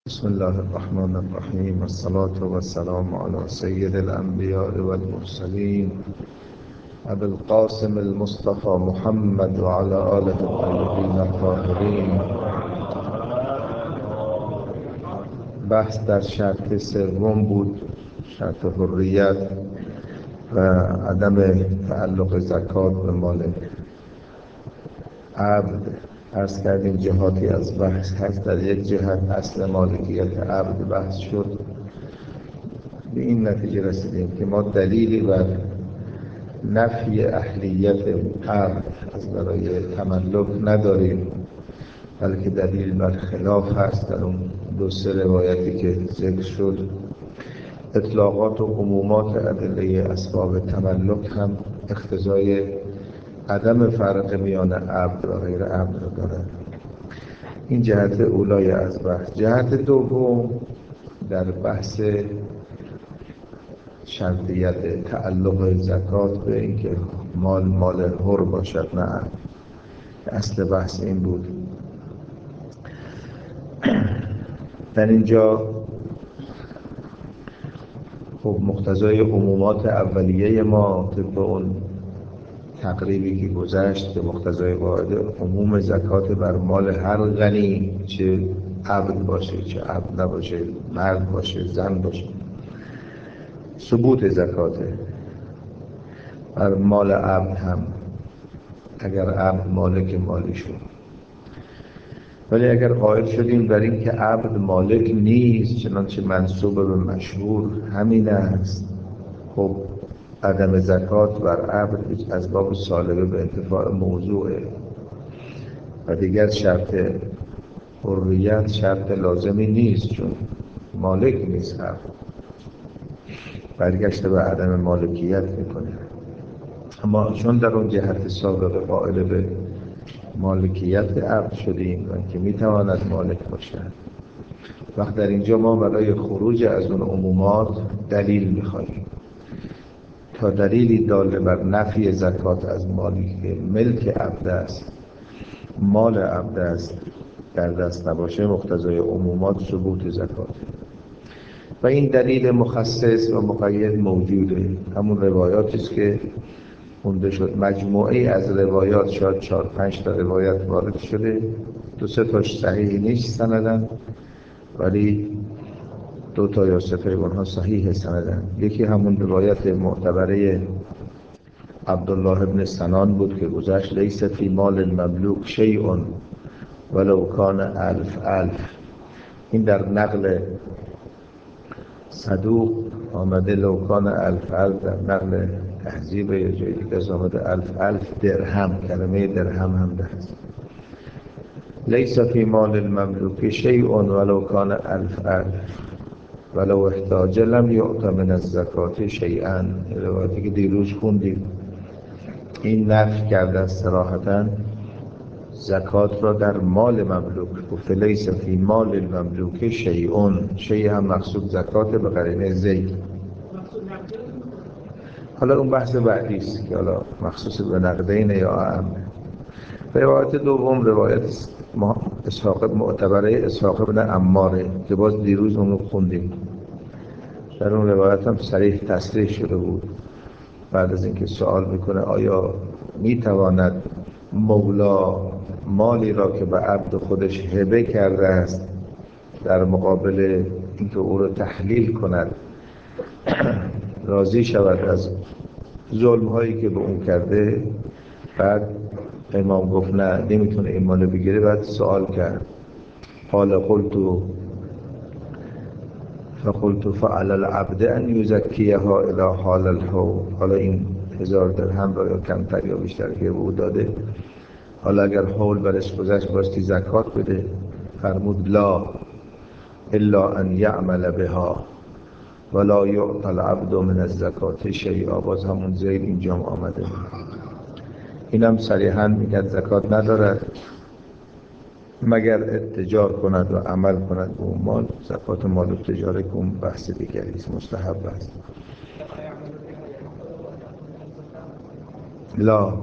بسم الله الرحمن الرحیم والصلاة والسلام على سید الانبیاء والمرسلین ابی القاسم المصطفى محمد وعلى آله الطیبین الطاهرین. بحث در شرط سوم بود، شرط حریت و عدم تعلق زکات به مال عبد. عرض کردیم جهاتی از بحث هست. در یک جهت اصل مالکیت عبد بحث شد، به این نتیجه رسیدیم که ما دلیلی بر نفی اهلیت عبد از برای تملک نداریم، بلکه دلیل بر خلاف هست. در اون دو سه روایتی که ذکر شد، اطلاقات و عمومات ادله اسباب تملک هم اقتضای عدم فرق میان عبد و غیر عبد را دارد. این جهت اولای از بحث. جهت دوم در بحث شرطیت تعلق زکات به اینکه مال حر باشد نه عبد. اصل بحث این بود. در اینجا خب مقتضای عمومات اولیه ما طبق اون تقریبی که گذشت به مقتضای قاعده عموم زکات بر مال هر غنی، چه عبد باشه چه عبد نباشه، مرد باشه زن باشه، ثبوت زکاته. بر مال عبد هم اگر عبد مالک مالی شد. ولی اگر قائل شدیم بر این که عبد مالک نیست، چنانچه منسوب به مشهور همین است، خب عدم زکات بر عبد از باب سالبه به انتفاع موضوعه و دیگر شرط حریت شرط لازمی نیست، چون مالک نیست عبد، برگشت به عدم مالکیت میکنه. اما چون در اون جهت سابقه قائل به مالکیت عبد شدیم و که میتواند مالک باشد، وقت در اینجا ما برای خروج از اون عمومات دلیل میخواهیم. تا دلیلی دال بر نفی زکات از مالی که ملک عبد است، مال عبد است، در دست نباشه، مقتضای عمومات ثبوت زکات. و این دلیل مخصص و مقید موجوده. همون روایاتی است که خونده شد. مجموعه از روایات، شاید 4-5 تا روایت وارد شده، 2-3 تاش صحیح نیست سندن، ولی 2 تا یا 3 تا اونها صحیح سندن. یکی همون روایت معتبره عبدالله ابن سنان بود که گذشت لیس فی مال المملوک شیء ولو کان الف. این در نقل صدوق آمده لو کان الف، در نقل تهذیب یه جایی دیگه آمده الف درهم. کلمه درهم هم هست. لیس فی مال المملوک شیء ولو کان الف ولو احتاج لم یعط من الزکات شیئا. روایتی که دیروز خوندیم این نفی کرده صراحتاً زکات را در مال مملوک. گفته لیس فی مال المملوک شیء، شیء هم مقصود زکات به قرینه زید. حالا اون بحث بعدی است که حالا مخصوص به نقدین یا اعم. روایت دوم روایت اسحاق معتبره اسحاق بن عماره که باز دیروز اون رو خوندیم. در اون روایت هم صریح تصریح شده بود بعد از اینکه سوال میکنه آیا میتواند مولا مالی را که به عبد خودش هبه کرده است در مقابل اینکه او را تحلیل کند راضی شود از ظلم هایی که به اون کرده؟ بعد امام گفت نه، نمیتونه این مال بگیره. بعد سوال کرد قال فقلت فعل العبد ان یزکیها الی حال الحول. حالا این 1000 درهم را یا کمتر یا بیشتر که او داده، حالا اگر حول برش گذشت باستی زکات بده؟ فرمود لا الا ان یعمل بها ولا یعطى العبد من الزکات شیئا. باز همون زید اینجا آمده. اینم صریحاً میگه زکات ندارد مگر اتجار کند و عمل کند به اون مال. زکات مال و تجاره که اون بحث دیگری است، مستحب است. لا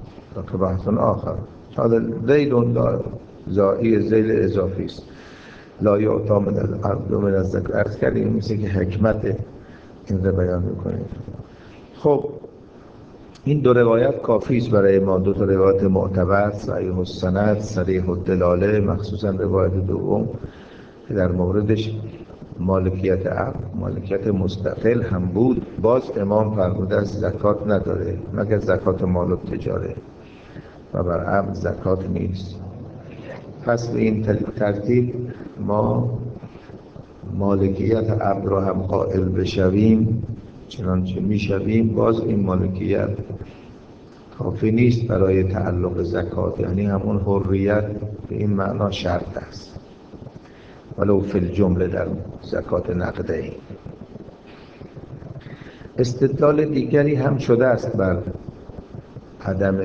که بحث آخر. حالا زیدون زایی زیل اضافی است. لا یعطی من العبد من الزکات. عرض کردیم مثل که حکمت این رو بیان میکنیم. خب این دو روایت کافی است برای ما، دو تا روایت معتبر، صحیح السند، صریح الدلاله، مخصوصا روایت دوم که در موردش مالکیت عقل، مالکیت مستقل هم بود. باز امام فرموده از زکات نداره مگر زکات مال و تجاره و بر عقل زکات نیست. پس به این ترتیب ما مالکیت عقل را هم قائل بشویم چنانچه میشویم، باز این مالکیت کافی نیست برای تعلق زکات، یعنی همون حریت به این معنا شرط است ولو فی الجمله در زکات نقده‌ای. استدلال دیگری هم شده است بر عدم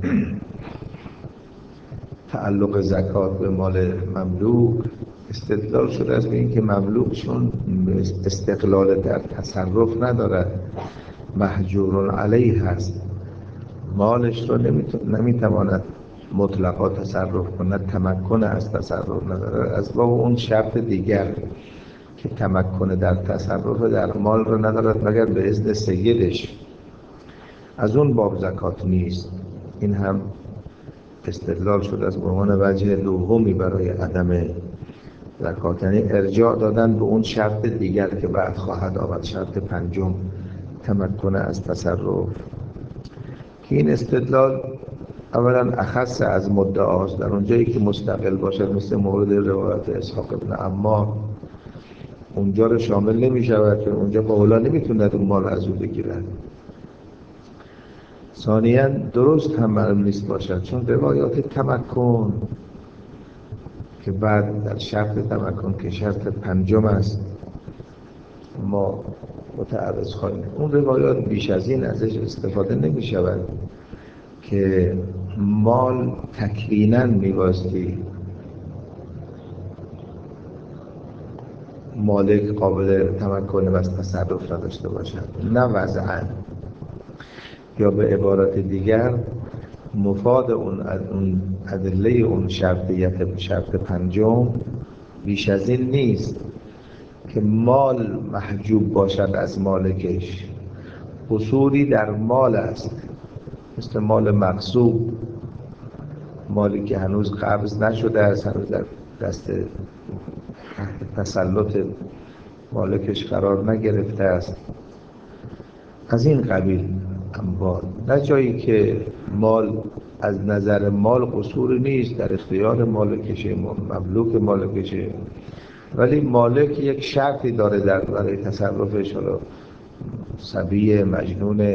تعلق زکات به مال مملوک. استدلال شده است به اینکه مملوک چون استقلال در تصرف ندارد، محجور علیه هست، مالش رو نمیتواند مطلقا تصرف کند، تمکن از تصرف ندارد. از باب اون شرط دیگر که تمکن در تصرف در مال رو ندارد مگر به اذن سیدش، از اون باب زکات نیست. این هم استدلال شده از به عنوان وجه دومی برای عدم زکات، یعنی ارجاع دادن به اون شرط دیگر که بعد خواهد آمد، شرط پنجم، تمکن از تصرف. که این استدلال اولا اخص از مدعاست، در اونجایی که مستقل باشد مثل مورد روایت اسحاق ابن عمار اونجا رو شامل نمی شود، چون اونجا قولا نمیتوند اون مال از او بگیرد. ثانیاً درست هم معلوم نیست باشد، چون روایات تمکن که بعد در شرط تمکن که شرط پنجم است ما متعرض خواهیم، اون روایات بیش از این ازش استفاده نمی شود که مال تکویناً میباستی مالک قابل تمکن و تصرف نداشته باشد، نه وضعاً. یا به عبارت دیگر مفاد اون ادله اون شرطیت شرط پنجم بیش از این نیست که مال محجوب باشد از مالکش. قصوری در مال است، مثل مال مغصوب، مالی که هنوز قبض نشده است، هنوز در دست تسلط مالکش قرار نگرفته است، از این قبیل اموال. نه جایی که مال از نظر مال قصور نیست، در اختیار مالکشه، مملوک مالکشه، ولی مالک یک شرطی داره در برای تصرفش، حالا صبی، مجنون،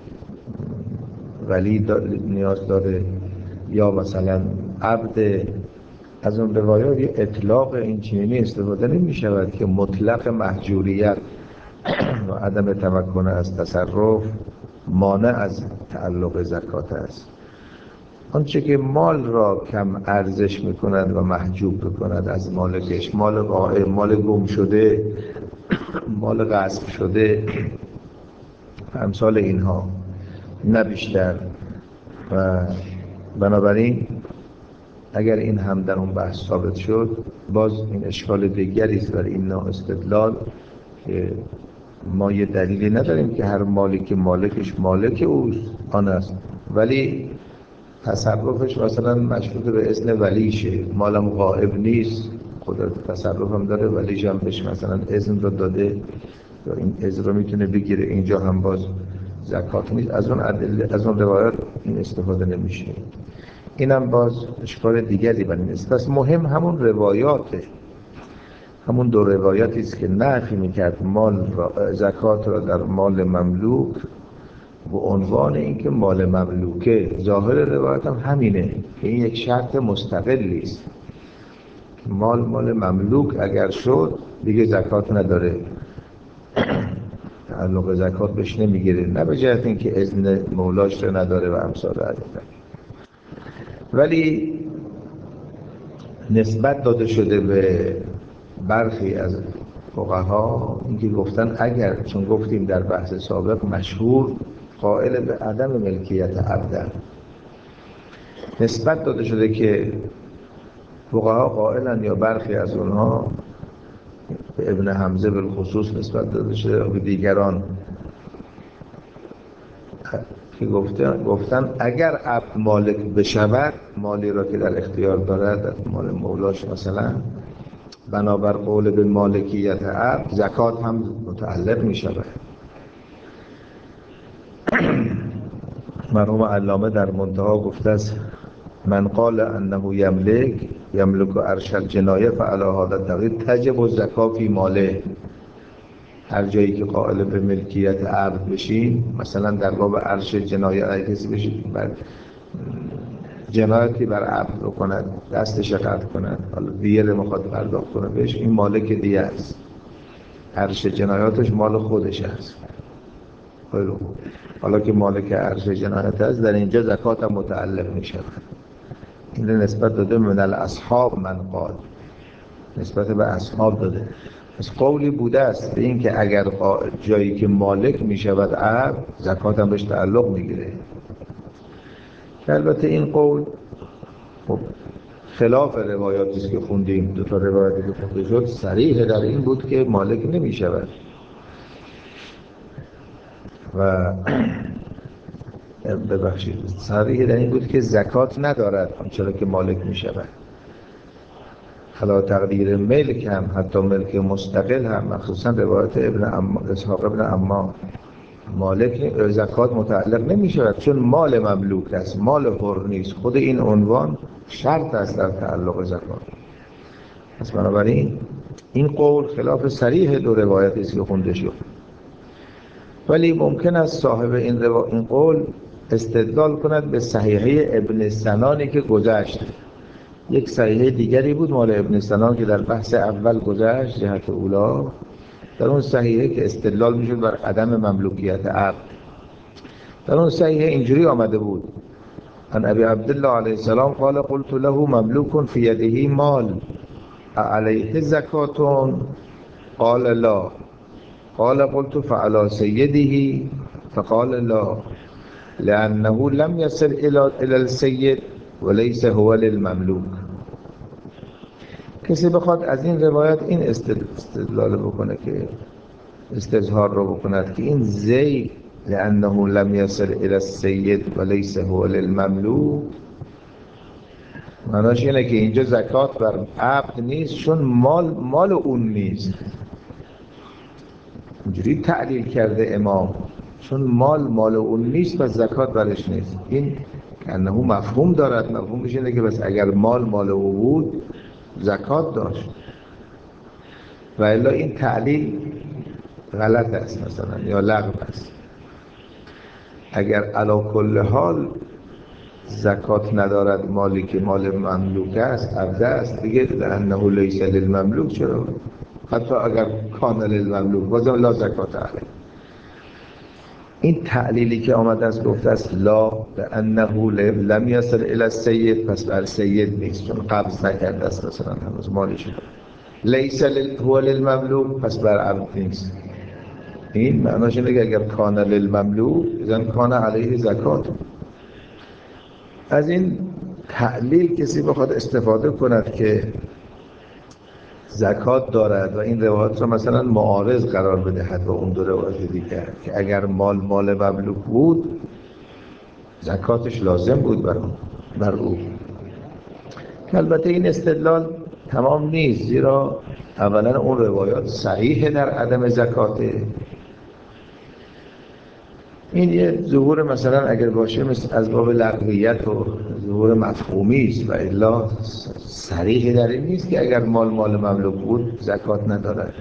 ولی نیاز داره، یا مثلا عبد. از اون روایات یه اطلاق این چنینی استفاده نمی شود که مطلق محجوریت و عدم تمکن از تصرف مانع از تعلق زکات است. آنچه که مال را کم ارزش میکند و محجوب میکند از مالکش، مال غائب، مال گم شده، مال غصب شده، امثال اینها، نه بیشتر. و بنابراین اگر این هم در اون بحث ثابت شد، باز این اشکال دیگری است برای این نوع استدلال که ما یه دلیلی نداریم که هر مالی که مالکش مالک اوست آن است، ولی تصرفش مثلا مشروط به اذن ولیشه، مالم غائب نیست، قدرت تصرف هم داره، ولیش هم بهش مثلا اذن رو داده یا این اذن رو میتونه بگیره، اینجا هم باز زکات نیست. از اون روایات این استفاده نمیشه. اینم باز اشکال دیگری بر این است. پس مهم همون روایاته، همون دو روایاتی است که نفی میکرد مال را، زکات را در مال مملوک به عنوان اینکه مال مملوکه. ظاهر روایت هم همینه که این یک شرط مستقلی است. مال مملوک اگر شد دیگه زکات نداره، تعلق زکات بهش نمیگیره، نه به جهت اینکه اذن مولاش رو نداره و امثال ذلک. ولی نسبت داده شده به برخی از فقها اینکه گفتن اگر، چون گفتیم در بحث سابق مشهور قائل به عدم ملکیت عبد، نسبت داده شده که فقها قائلن یا برخی از اونها به ابن حمزه بالخصوص نسبت داده شده، به دیگران که گفتن اگر عبد مالک بشود، مالی را که در اختیار دارد، مال مولاش مثلا، بنابر قول به مالکیت عبد، زکات هم متعلق می شود. مرحوم علامه در منتها گفته است من قال انه یملک عرش الجنایه فعلی هذا التقدیر تجب الزکات فی ماله. هر جایی که قائل به ملکیت عبد بشیم، مثلا در باب عرش جنایه اگه کسی بشید بر جنایتی بر عبد رو کند، دستش قطع کند، حالا دیه رو میخواد پرداخت کنه بهش، این مالک دیه است، عرش جنایاتش مال خودش است. خیلی خوب، حالا که مالک عرش جنایت است، در اینجا زکات هم متعلق می شود. این نسبت داده من الاصحاب من قال، نسبت به اصحاب داده. پس قولی بوده است به این که اگر جایی که مالک می شود عبد، زکات هم بهش تعلق می گیره. البته این قول خب خلاف روایاتی است که خوندیم. دو تا روایتی که خونده شد صریح در این بود که مالک نمی شود و ببخشید صریح در این بود که زکات ندارد چرا که مالک می شود. حالا تقدیر ملک هم، حتی ملک مستقل هم، مخصوصا روایت اسحاق ابن عمار، مالک زکات متعلق نمی شود چون مال مملوک است، مال حر نیست. خود این عنوان شرط است در تعلق زکات. پس بنابراین این قول خلاف صریح دو روایتی است که خونده شد. ولی ممکن است صاحب این قول استدلال کند به صحیحه ابن سنانی که گذشت. یک صحیحه دیگری بود مال ابن سنان که در بحث اول گذشت، جهت اولا. در اون صحیحه که استدلال میشد بر عدم مملوکیت عبد، در اون صحیحه اینجوری آمده بود ان ابی عبدالله علیه السلام قال قلت له مملوک فی یده مال علیه زکات قال لا، قال قلت فعلى سیده فقال لا لأنه لم يصل إلى السید وليس هو للمملوک. کسی بخواد از این روایت این استدلال بکنه که استظهار رو بکند که این زید لأنه لم يصل إلى السید وليس هو للمملوک، معناش اینه که اینجا زکات بر عبد نیست چون مال اون نیست. اینجوری تعلیل کرده امام، چون مال اون نیست پس زکات برش نیست. این انه مفهوم دارد، مفهومش اینه که بس اگر مال او بود زکات داشت، و الا این تعلیل غلط است مثلا یا لغو است. اگر علی کل حال زکات ندارد مالی که مال مملوک است، عبد است دیگه، لانه لیس للمملوک، چرا حتی اگر کان للمملوک بازم لا زکات علیه. این تعلیلی که آمده است گفته است لا لانه لم یصل الی السید، پس بر سید نیست چون قبض نکرده است مثلا هنوز مالش. لیس هو للمملوک، پس بر عبد نیست. این معناش اینه که اگر کان للمملوک اذن کان علیه زکات. از این تعلیل کسی بخواد استفاده کند که زکات دارد و این روایت رو مثلا معارض قرار بدهد با اون دو روایت دیگر که اگر مال مملوک بود زکاتش لازم بود بر او. البته این استدلال تمام نیست، زیرا اولا اون روایات صحیح در عدم زکاته. این یه ظهور مثلا اگر باشه مثل از باب لغویت و ظهور مفهومی است، و الا صریح در این نیست که اگر مال مملوک بود زکات ندارد.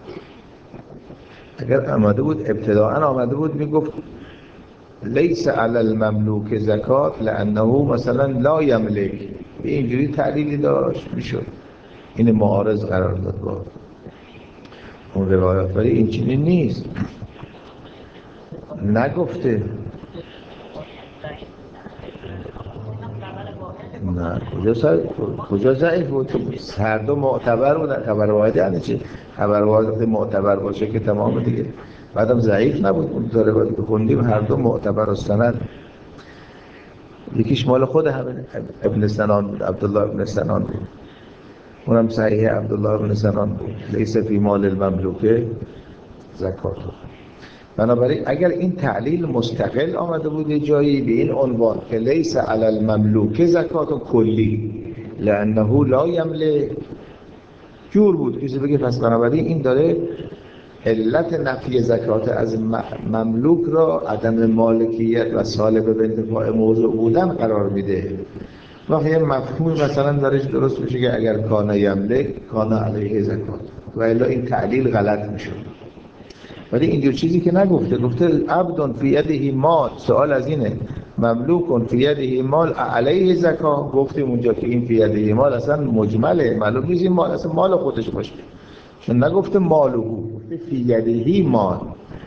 اگر آمده بود ابتداءً آمده بود میگفت لیس علی المملوک زکات لانه مثلا لا یملک، به اینجوری تعلیلی داشت میشد این معارض قرار داد با اون روایات. ولی این چنین نیست، نگفته. نه کجا ضعیف بود؟ هر دو معتبر بودن. خبر واحد یعنی چی؟ خبر واحد معتبر باشه که تمام دیگه. بعدم ضعیف نبود. اون داره باید بخوندیم هر دو معتبر و سند. یکیش مال خود همین ابن سنان بود، عبدالله ابن سنان بود. اونم صحیح عبدالله بن سنان بود، لیس فی مال المملوک زکات. بنابراین اگر این تعلیل مستقل آمده بود جایی به این عنوان که لیس علی المملوک زکات کلی لانه لا یملک، جور بود کسی بگه پس بنابراین این داره علت نفی زکات از مملوک را عدم مالکیت و سالب به انتفاع موضوع بودن قرار میده. وقتی یه مفهوم مثلا درش درست بشه که اگر کان یملک کان علیه زکات و الا این تعلیل غلط میشه. ولی اینجور چیزی که نگفته، گفته عبد فی یده مال، سوال از اینه مملوک فی یده مال علیه زکات. گفتیم اونجا که این فی یده مال اصلا مجمله، معلوم نیست این مال اصلا مال خودش باشه، چون نگفته مالو، گفته فی یده مال.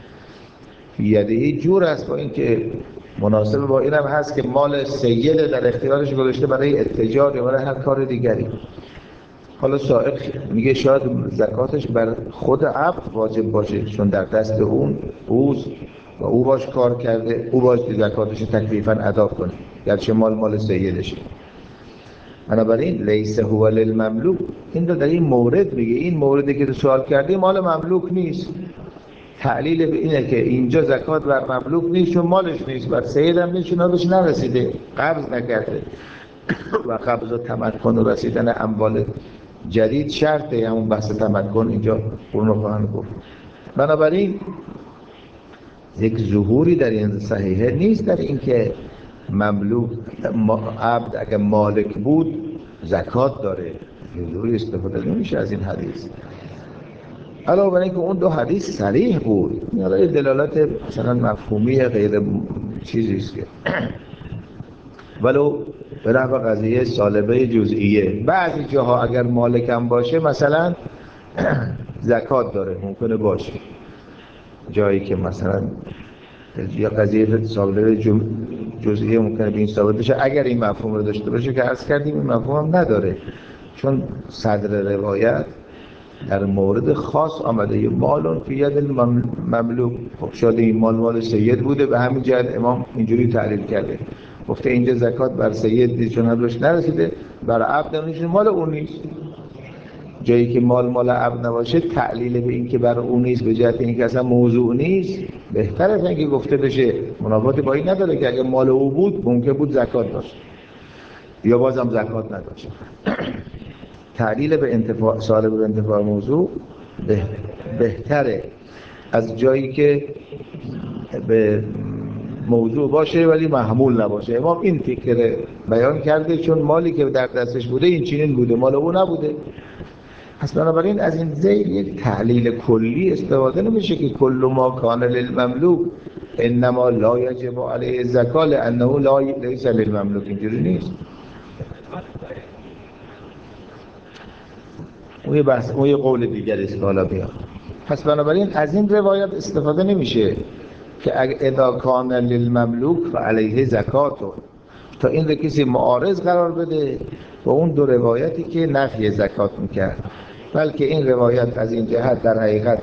فی یده جور است با این که مناسب با اینم هست که مال سید در اختیارش گذاشته برای اتجار یا برای هر کار دیگری. حالا سائل میگه شاید زکاتش بر خود عبد واجب باشه چون در دست اوست و او باش کار کرده، او باش زکاتش تکلیفاً ادا کنه گرچه مال سیدشه. بنابراین لیس هو للمملوک، این در این مورد میگه این موردی که تو سوال کردی مال مملوک نیست. تعلیل به اینه که اینجا زکات بر مملوک نیست چون مالش نیست، بر سیدم نیست چون بهش نرسیده، قبض نکرده و قبض و تمکن و رسیدن اموال جدید شرطه همون بحث تمکن اینجا اونو خواهند گفت. بنابراین یک ظهوری در این صحیحه نیست در این که مملوک عبد اگر مالک بود زکات داره، ظهوری استفاده نمیشه از این حدیث. علاوه بر اینکه اون دو حدیث صریح بود، یعنی دلالت مثلا مفهومی غیر چیزی است که ولو به نحو قضیه سالبه جزئیه، بعضی جاها اگر مالکم باشه مثلا زکات داره، ممکنه باشه جایی که مثلا یا قضیه سالبه جزئیه ممکنه به این ثابت بشه اگر این مفهوم رو داشته باشه که عرض کردیم این مفهوم هم نداره، چون صدر روایت در مورد خاص آمده یه مالون فی ید المملوک. خب شاید این مال سید بوده، به همین جهت امام اینجوری تعریف کرده، گفته اینجا زکات بر سید نیست چون حدش نرسیده، بر عبد نیست مال اون نیست. جایی که مال عبد نباشه تعلیل به این که بر اون نیست به جهت این که اصلا موضوع نیست بهتره تا اینکه گفته بشه. منافاتی با این نداره که اگه مال او بود ممکن بود زکات داشت یا بازم زکات نداشت. تعلیل به انتفاع سالب به انتفاع موضوع بهتره از جایی که به موضوع باشه ولی محمول نباشه. امام این فکر بیان کرده چون مالی که در دستش بوده این چنین بوده، مال او نبوده. پس بنابراین از این ذیل یک تعلیل کلی استفاده نمیشه که کل ما کان للمملوک انما لا یجب علیه الزکات لانه لیس للمملوک، اینجوری نیست. اون یه قول دیگری است که حالا بیاد. پس بنابراین از این روایت استفاده نمیشه که اذا کان للمملوک فعلیه زکات، تا این رو کسی معارض قرار بده با اون دو روایتی که نفی زکات میکرد، بلکه این روایت از این جهت در حقیقت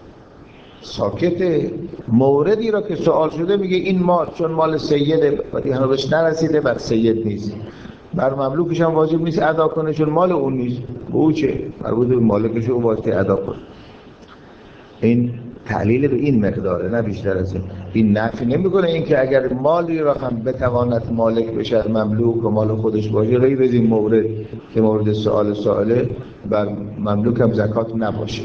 ساکت موردی را که سوال شده میگه این مال چون مال سیده و دیگه بهش نرسیده بر سید نیست، بر مملوکش هم واجب نیست ادا کنه چون مال اون نیست، به او چه؟ مربوط به مالکش او واسطه ادا کنه. این تعلیل به این مقداره نه بیشتر از این نفی نمیکنه این که اگر مالی را هم بتواند مالک بشه مملوک و مال خودش باشه غیر از این مورد که مورد سواله بر مملوک هم زکات نباشه.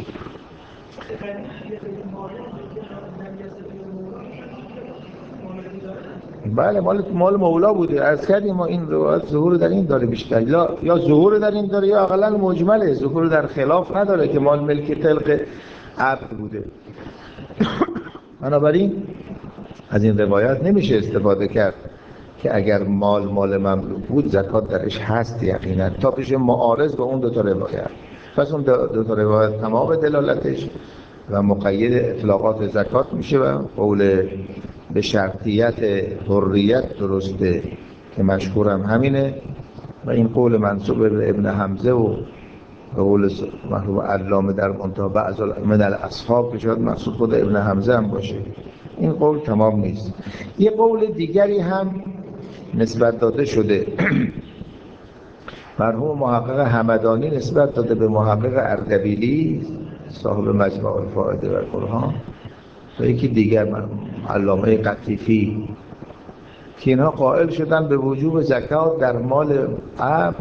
بله مال مولا بوده. عرض کردیم ما این روایت ظهور در این داره بیشتر، یا ظهور در این داره یا اقلا مجمله، ظهور در خلاف نداره که مال ملک طلق عبد بوده. بنابراین از این روایت نمیشه استفاده کرد که اگر مال مملوک بود زکات درش هست یقینا، تا بشه معارض با اون دو تا روایت. پس اون دو تا روایت تمام دلالتش و مقید اطلاقات زکات میشه و قول به شرطیت حریت درسته که مشهورم همینه و این قول منسوب به ابن حمزه و قول محبوب علامه در منتهى بعض من الاصحاب که شاید منسوب خود ابن حمزه هم باشه. این قول تمام نیست. یه قول دیگری هم نسبت داده شده مرحوم محقق همدانی نسبت داده به محقق اردبیلی صاحب مجمع الفائده و البرهان و یکی دیگر علامه قطیفی که اینها قائل شدن به وجوب زکات در مال عبد،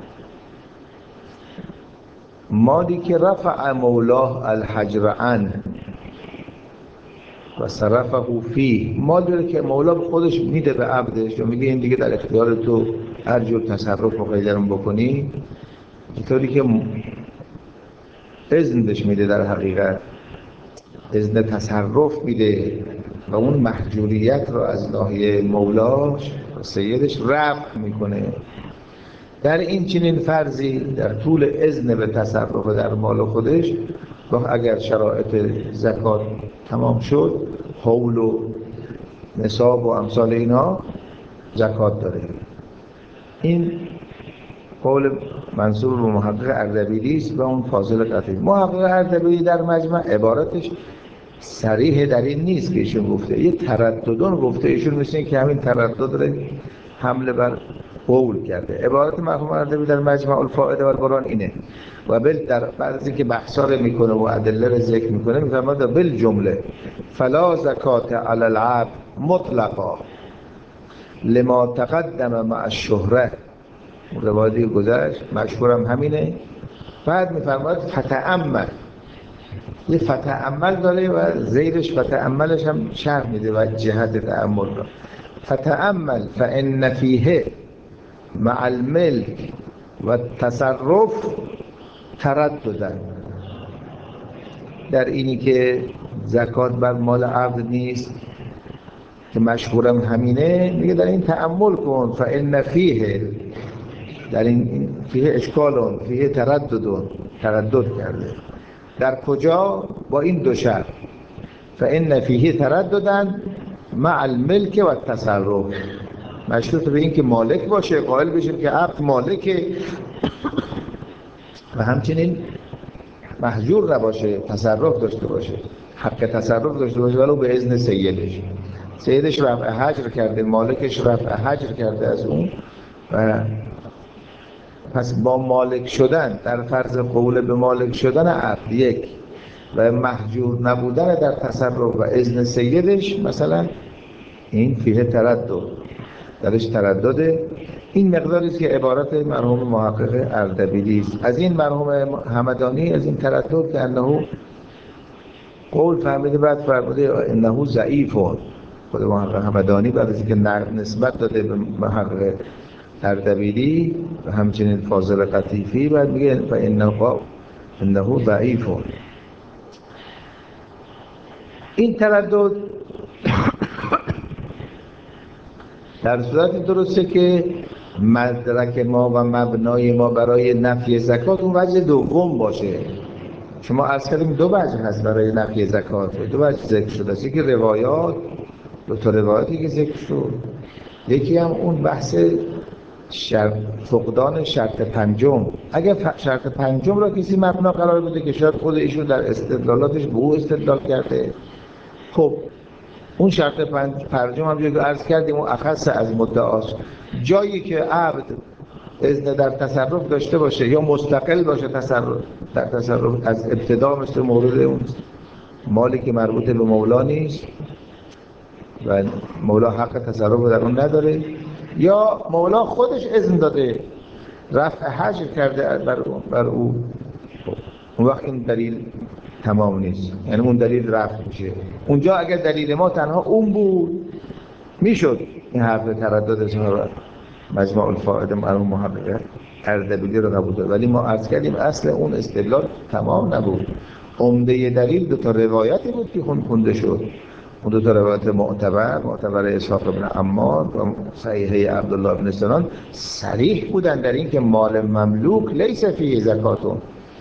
مالی که رفع مولاه الحجر عنه و صرفه فیه، مالی که مولا خودش میده به عبدش و میگه این دیگه در اختیار تو، هر جور تصرف و غیرم بکنی، اینطوری که اذن بهش میده، در حقیقت اذن تصرف میده و اون محجوریت رو از ناحیه مولاش و سیدش رفع میکنه. در این چنین فرضی در طول اذن به تصرف در مال خودش، اگر شرایط زکات تمام شد، حول و نصاب و امثال اینها، زکات داره. این قول منصوب به محقق اردبیلی است و اون فاضل قطعی. محقق اردبیلی در مجمع عبارتش صریح در این نیست که ایشون گفته، یه ترددون گفته ایشون، مثل این که همین تردد رو حمله بر قول کرده. عبارت مرحوم اردبیلی در مجمع الفائده و البرهان اینه و در بعد از اینکه بحثا رو میکنه و ادله رو ذکر میکنه، میفرماید بالجمله فلا زکات علی العبد مطلقا لما تقدم مع الشهره. روایتی گذشت مشهورم همینه. بعد میفرماید فتأمل، یه فتأمل داره و زیرش فتأملش هم شرح میده و جهت تأمل رو. فتأمل فإن فیه مع الملک و تصرف ترددن، در اینی که زکات بر مال عبد نیست که مشهورم همینه، میگه در این تأمل کن. فإن فیه، در این فیه اشکالون، فیه ترددون، تردد کرده. در کجا؟ با این دو شرط، فإن فیه ترددن مع الملک و تصرف، مشروط به این که مالک باشه، قائل بشیم که عبد مالکه و همچنین محجور نباشه، تصرف داشته باشه، حق تصرف داشته باشه، ولو به اذن سیدش. سیدش رفع حجر کرده، مالکش رفع حجر کرده از اون، و پس با مالک شدن، در فرض قول به مالک شدن عبد یک و محجور نبودن در تصرف و اذن سیدش، مثلا این فیه تردد، درش تردده. این مقداری است که عبارت مرحوم محقق اردبیلی است. از این مرحوم همدانی، از این تردد که انه قول فهمیده، بعد فرموده انه ضعیف. خود محقق همدانی بعد از اینکه نسبت داده به محقق اردبیلی و همچنین فاضل قطیفی، بعد میگه انه ضعیف. این تردد در صورتی درسته که مدرک ما و مبنای ما برای نفی زکات اون وجه دوم باشه. شما عرض کردیم دو وجه هست برای نفی زکات، دو وجه ذکر شده است. یکی روایات، دو تا روایاتی که ذکر شد، یکی هم اون بحث فقدان شرط پنجم. اگر شرط پنجم را کسی مبنا قرار بده که شاید خود ایشون در استدلالاتش به او استدلال کرده، خب اون شرط پنجم هم که عرض کردیم اون اخص از مدعاست. جایی که عبد اذن در تصرف داشته باشه یا مستقل باشه در تصرف از ابتدا، مثل مورد اون مالی که مربوط به مولا نیست و مولا حق تصرف در اون نداره، یا مولا خودش اذن داده رفع حجر کرده بر او، اون وقت این دلیل تمام نیست، یعنی اون دلیل رفع میشه. اونجا اگر دلیل ما تنها اون بود، میشد این حرف تردد اظهار مجمع الفائده مرحوم محقق اردبیلی رو قبول داد، ولی ما عرض کردیم اصل اون استدلال تمام نبود. عمده دلیل دو تا روایتی بود که خونده شد. اون دو تا روایت معتبر اسحاق بن عمار و صحیحه عبدالله بن سنان صریح بودن در این که مال مملوک لیس فیه زکاتون.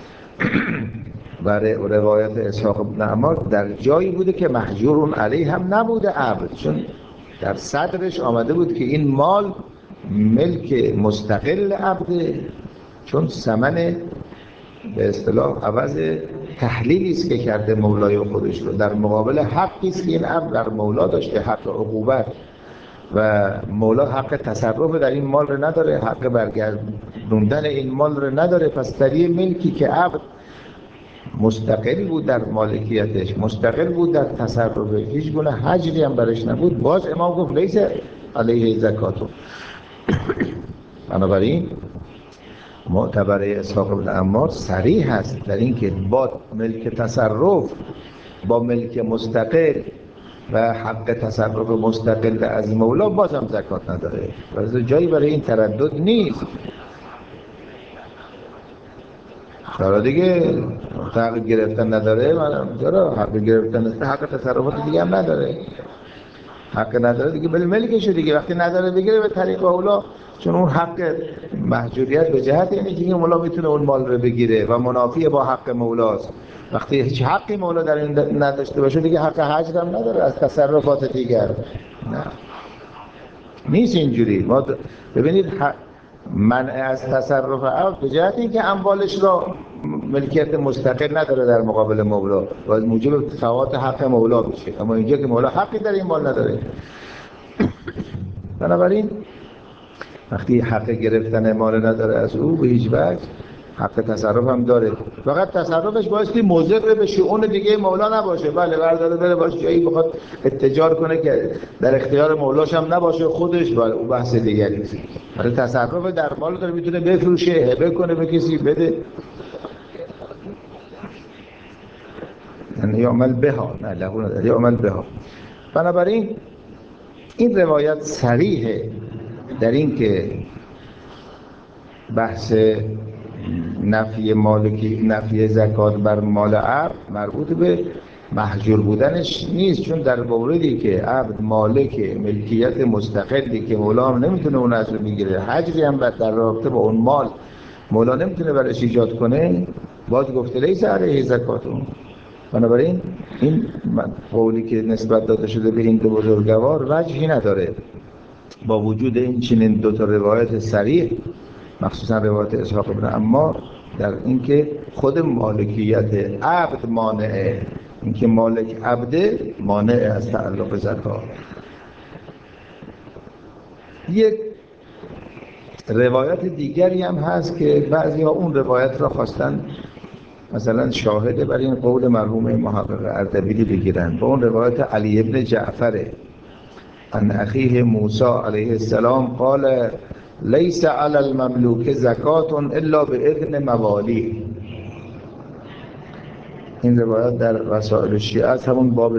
برای روایت اسحاق بن عمار در جایی بوده که محجور علیه هم نبوده عبد، چون در صدرش آمده بود که این مال ملک مستقل عبده، چون ثمن به اصطلاح عوض تحلیلی است که کرده مولای خودش رو، در مقابل حقی است که این عبد در مولا داشته، حق عقوبت. و مولا حق تصرف در این مال رو نداره، حق برگردوندن این مال رو نداره. پس در یه ملکی که عبد مستقل بود در مالکیتش، مستقل بود در تصرفش، هیچ گونه حجری هم برش نبود، باز امام گفت لیس علیه زکاتو. بنابراین معتبر اسحاق بن عمار صریح هست در این که با ملک تصرف، با ملک مستقل و حق تصرف مستقل از مولا بازم زکات نداره. و جایی برای این تردد نیست. چرا دیگه حق گرفتن نداره؟ چرا حق گرفتن نداره؟ حق تصرفات دیگه هم نداره. حق نداره دیگه، ولی ملکشه دیگه. وقتی نداره بگیره به طریق اولا، چون اون حق محجوریت به جهت اینه که مولا میتونه اون مال رو بگیره و منافی با حق مولاست. وقتی هیچ حقی مولا در این نداشته باشه دیگه حق حجر هم نداره از تصرفات دیگر. نه نیست اینجوری. ما ببینید منع از تصرف عبد به جهت اینکه اموالش را ملکیت مستقل نداره در مقابل مولا و موجب فوات حق مولا بشه، اما اینجا که مولا حقی در این مال نداره. بنابراین وقتی حق گرفتن مال نداره از او به هیچ وجه، حق تصرف هم داره، فقط تصرفش بایستی مضر به شؤون دیگه مولا نباشه. بله برداره بره باشه جایی بخواد اتجار کنه که در اختیار مولاش هم نباشه خودش، بله او بحث دیگری است. ولی تصرف در مال داره، میتونه بفروشه، هبه کنه به کسی، بده. یعمل بها، نه لهو نداره، یعمل بها. بنابراین این روایت صریحه در این که بحث نفی زکات بر مال عبد مربوط به محجور بودنش نیست، چون در موردی که عبد مالک ملکیت مستقلی که مولا هم نمیتونه اون ازو بگیره، حجری هم در رابطه با اون مال مولا نمیتونه برش ایجاد کنه، باز گفته لیس علیه زکاتون. بنابراین این قولی که نسبت داده شده به این دو بزرگوار وجهی نداره، با وجود این چنین دو تا روایت صریح، مخصوصا روایت اسحاق بن عمار، در اینکه خود مالکیت عبد مانعه، اینکه مالک عبده مانع از تعلق زکات. یک روایت دیگری هم هست که بعضی ها اون روایت را خواستن مثلا شاهده بر این قول مرحوم محقق اردبیلی بگیرن، با اون روایت علی ابن جعفره عن اخیه موسی علیه السلام قال لیس علی المملوک زکات الا باذن موالی. این روایت در وسائل شیعه است، همون باب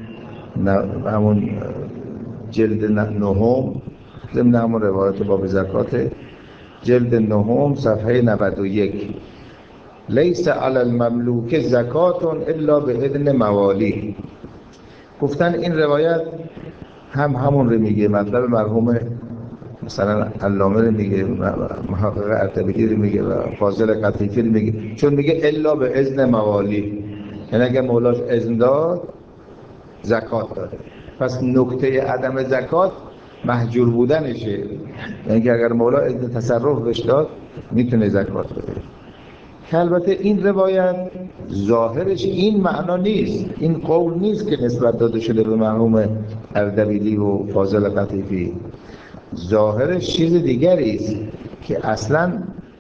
همون جلد نهم، ضمن همون روایت باب زکات جلد نهم صفحه 91. لیس علی المملوک زکات الا باذن موالی. گفتن این روایت همون رو میگه، مطلب مرحوم مثلا علامه رو میگه، محقق اردبیلی رو میگه و فاضل قطیفی رو میگه، چون میگه الا به اذن موالی، یعنی اگه مولاش اذن داد زکات داره. پس نکته عدم زکات محجور بودنشه، یعنی که اگر مولا اذن تصرف بهش داد میتونه زکات بده. که البته این روایت ظاهرش این معنا نیست، این قول نیست که نسبت داده شده به مرحوم اردبیلی و فاضل قطیفی. ظاهرش چیز دیگری است که اصلا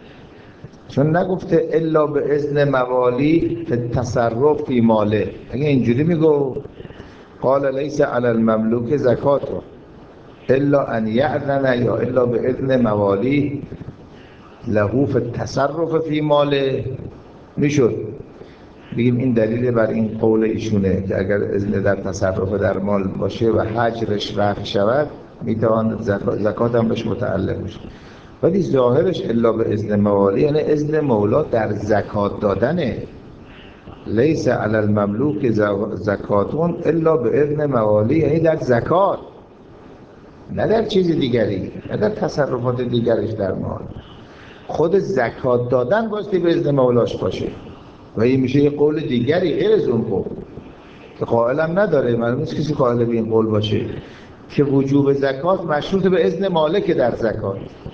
چون نگفته الا به اذن موالی فی التصرف فی ماله. اگه اینجوری میگو قال لیس علی المملوک زکات الا ان یأذن یا الا به اذن موالی له فی التصرف فی ماله، میشد بگیم این دلیل بر این قول ایشونه که اگر اذن در تصرف در مال باشه و حجرش رفع شود میتواند زکات هم بهش متعلق بشه. ولی ظاهرش الا به اذن موالی یعنی اذن مولا در زکات دادنه. لیس علی المملوک زکاتون الا به اذن موالی، یعنی در زکات، نه در چیز دیگری، نه در تصرفات دیگرش در مال. خود زکات دادن بایستی به اذن مولاش باشه و این میشه یه قول دیگری غیر از اون قول که قائلم نداره. معلوم نیست کسی قائل به این قول باشه که وجوب زکات مشروط به اذن مالک در زکات.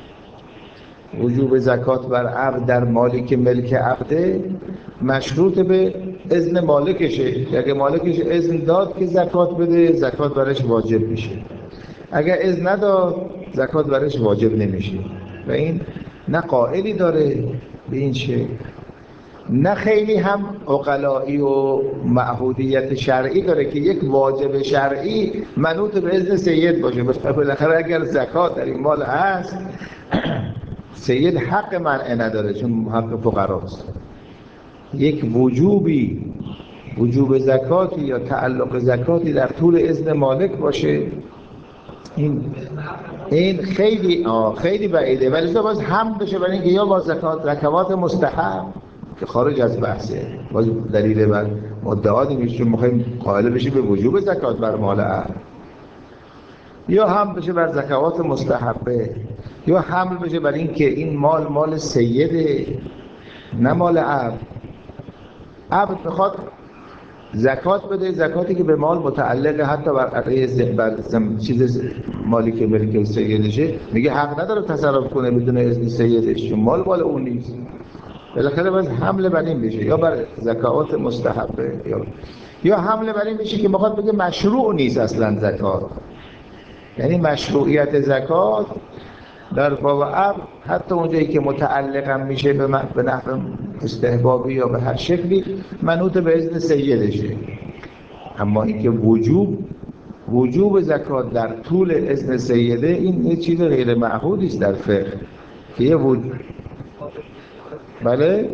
وجوب زکات بر عبد در مالی که ملک عبده مشروط به اذن مالکشه، اگه مالکش اذن داد که زکات بده زکات برش واجب میشه. اگر اذن نداد زکات برش واجب نمیشه و این نه قائلی داره به این شکل، نه خیلی هم عقلایی و معهودیت شرعی داره که یک واجب شرعی منوط به اذن سید باشه. بالاخره اگر زکات در این مال هست سید حق منع نداره چون حق فقراست. یک وجوب زکاتی یا تعلق زکاتی در طول اذن مالک باشه این خیلی بعیده، ولی باز هم بشه برای اینکه یا با زکوات مستحب که خارج از بحثه، باز دلیل بر مدعا نمیشه چون میخوایم قائل بشیم به وجوب زکات بر مال عام، یا هم بشه بر زکوات مستحبه، یا حمل بشه بر این که این مال سیده نه مال عبد. عبد میخواد زکات بده، زکاتی که به مال متعلقه، حتی بر چیز مالی که ملک سیدشه میگه حق نداره تصرف کنه بدون اذن سیدش چون مال اون نیست. بالاخره باید حمله بر این بشه یا بر زکات مستحبه یا حمله بر این بشه که میخواد بگه مشروع نیست اصلا زکات، یعنی مشروعیت زکات در باب عبد حتی اونجایی که متعلقم میشه به نحو استحبابی یا به هر شکلی منوط به اذن سیدشه. اما اینکه وجوب زکات در طول اذن سیده این یه چیز غیر معهودی است در فقه که یه بله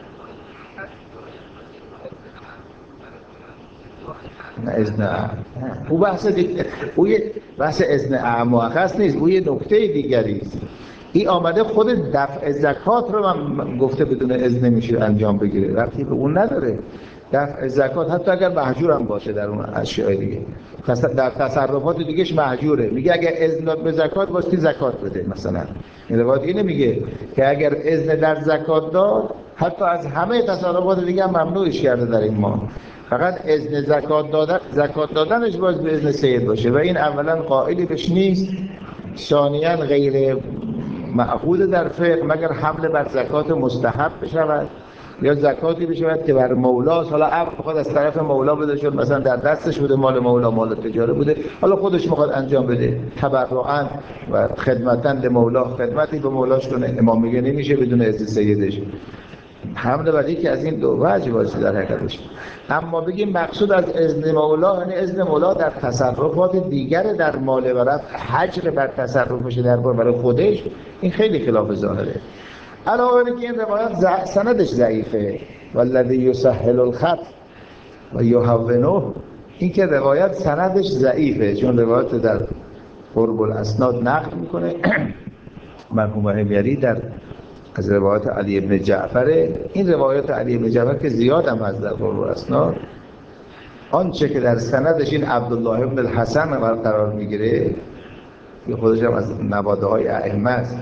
نه اذن او بحث دیگه، او یه بحث اذن مؤخص نیست، او یه نکته دیگری است. این آمده خود دفع زکات رو من گفته بدون اذن نمیشه انجام بگیره، ربطی به اون نداره. دفع زکات حتی اگر محجور هم باشه در اون اشیاء دیگه، در تصرفات دیگهش محجوره، میگه اگر اذن داد به زکات واسه زکات بده. مثلا این روایت اینه میگه که اگر اذن در زکات داد حتی از همه تصرفات دیگه هم ممنوعش کرده در این مال، فقط اذن زکات دادنش باید به اذن سید باشه و این اولا قائلی بهش نیست، ثانیاً غیر معهود در فقه مگر حمله بر زکات مستحب بشود یا زکاتی بشود که بر مولاست. حالا عبد بخواد از طرف مولا بده، شد مثلا در دستش بوده مال مولا، مال تجاره بوده، حالا خودش میخواد انجام بده تبرعاً و خدمتاً به مولا، خدمتی به مولاش کنه. امام میگه نمیشه بدون اذن سیدش. حمله بر یکی از این دو وجه واسه در حقیقتش. اما بگیم مقصود از اذن مولا یعنی اذن مولا در تصرفات دیگر در مال و رفع حجر بر تصرفش در برای خودش، این خیلی خلاف ظاهره. علاوه بر که این روایت سندش ضعیفه، والذی یسهل الخط و یهونه، این که روایت سندش ضعیفه چون روایت در قرب الاسناد نقل میکنه مرحوم حمیری در از روایت علی ابن جعفر. این روایت علی ابن جعفر که زیاد هم از در قرب الاسناد، آنچه که در سندش این عبدالله ابن الحسن قرار میگیره که خودش هم از نواده های ائمه است،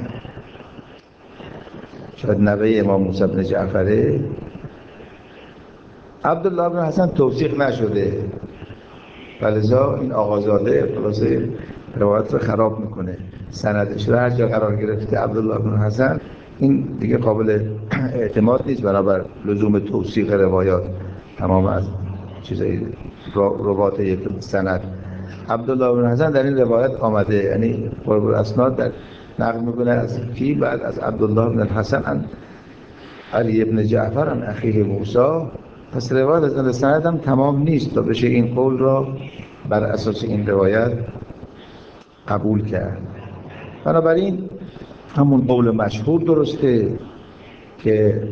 شاید نوه امام موسی بن جعفره. عبدالله ابن حسن توثیق نشده ولذا این آقازاده خلاصه روایت رو خراب میکنه، سندش رو هر جا قرار گرفته عبدالله ابن حسن این دیگه قابل اعتماد نیست بنابر لزوم توثیق روایات تمام از چیزای روات یک سند. عبدالله ابن حسن در این روایت آمده، یعنی قرب الاسناد در نقل میکنه از کی؟ بعد از عبدالله ابن الحسن علی ابن جعفر عن اخیه موسی. پس روایت از این سند هم تمام نیست تا بشه این قول را بر اساس این روایت قبول کرد. بنابراین همون قول مشهور درسته که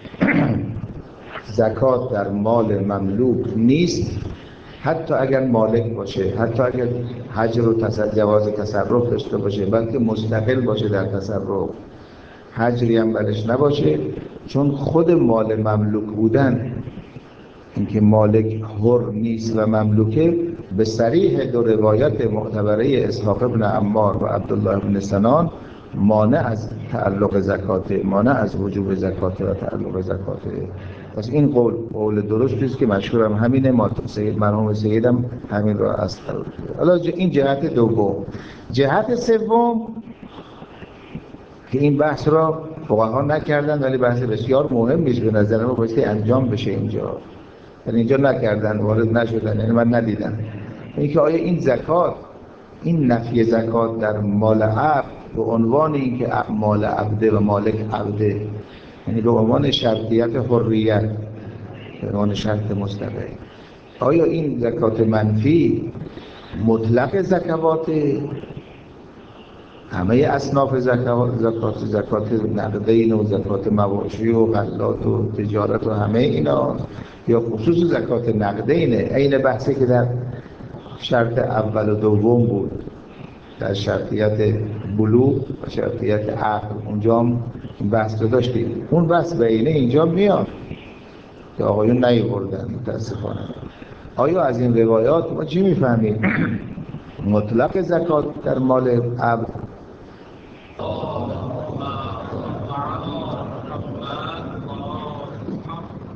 زکات در مال مملوک نیست حتی اگر مالک باشه، حتی اگر حجر و جواز تصرف داشته باشه، بلکه مستقل باشه در تصرف، حجری هم برش نباشه، چون خود مال مملوک بودن، اینکه مالک حر نیست و مملوکه، به صریح دو روایت معتبره اسحاق ابن عمار و عبدالله ابن سنان مانع از تعلق زکاته، مانع از وجوب زکاته و تعلق زکاته. پس این قول درست است که مشهور هم همینه، مرحوم سید هم همین را از قرار کرده. حالا این جهت دوم. جهت سوم که این بحث را فقها نکردن ولی بحث بسیار مهم است به نظر ما، باید انجام بشه اینجا، ولی اینجا نکردن، وارد نشدن، یعنی من ندیدم. اینکه آیا این زکات این نفی زکات در مال عبد به عنوان اینکه مال عبده و مالک عبده، یعنی به عنوان شرطیت حریت، به عنوان شرط مستقل. آیا این زکات منفی مطلق زکوات همه اصناف زکات نقدین و زکات مواشی و غلات و تجارت و همه اینا، یا خصوص زکات نقدینه؟ این بحثی که در شرط اول و دوم بود، در شرطیت بلوغ و شرطیت عقل، اونجا هم این بحث رو داشتیم. اون بحث بینه اینجا میاد که آقایون نیاوردن متاسفانه. آیا از این روایات ما چی میفهمیم؟ مطلق زکات در مال عبد